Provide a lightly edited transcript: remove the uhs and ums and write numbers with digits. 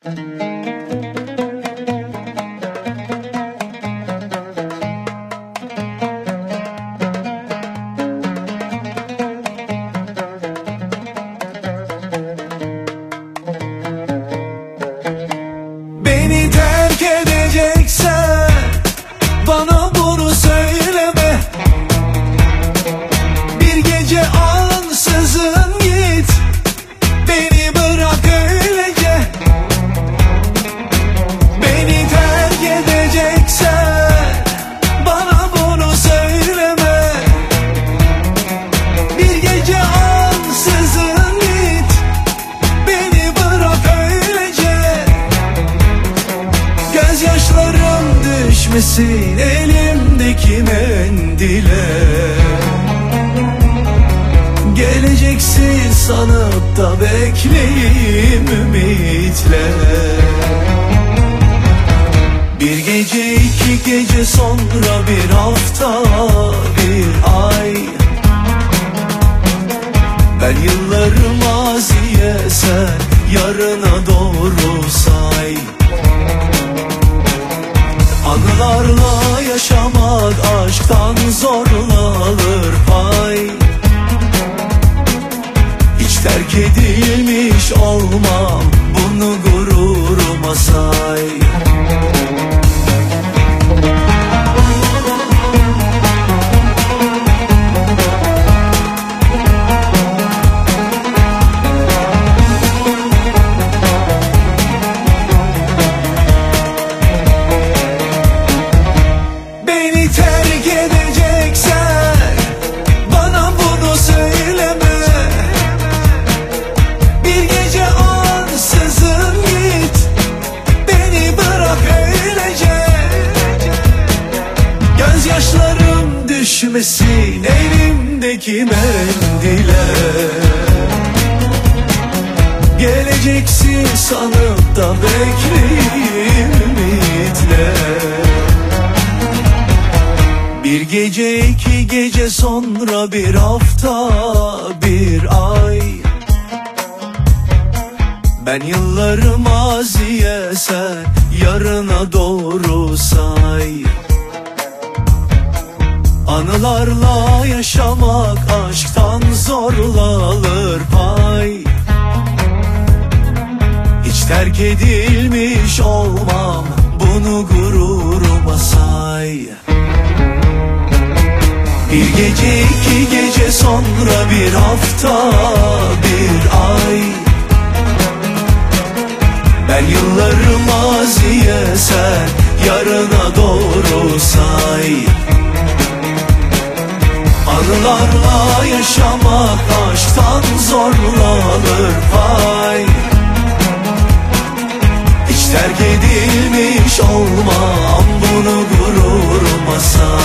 Beni terk edeceksen bana bunu söyleme. Bir gece ansızın git, beni bırak öylece. Beni terk edeceksen bana bunu söyleme. Bir gece ansızın git, beni bırak öylece. Gözyaşlarım düşmesin elimdeki mendile. Geleceksin sanıp da bekleyeyim ümitle. Bir gece, iki gece sonra, bir hafta, bir ay. Ben yılları maziye, sen yarına doğru say. Anılarla yaşamak aşktan zorla alır pay. Hiç terk edilmiş olmam, bunu gururuma say. Beni terk edeceksen bana bunu söyleme. Bir gece ansızın git, beni bırak öylece. Gözyaşlarım düşmesin elimdeki mendile. Geleceksin sanıp da bekleyeyim ümitle. Bir gece, iki gece sonra, bir hafta, bir ay. Ben yılları maziye, sen yarına doğru say. Anılarla yaşamak aşktan zorla alır pay. Hiç terk edilmiş olmam, bunu gururuma say. Bir gece, iki gece sonra, bir hafta, bir ay. Ben yılları maziye, sen yarına doğru say. Anılarla yaşamak aşktan zorla alır pay. Hiç terk edilmiş olmam, bunu gururuma say.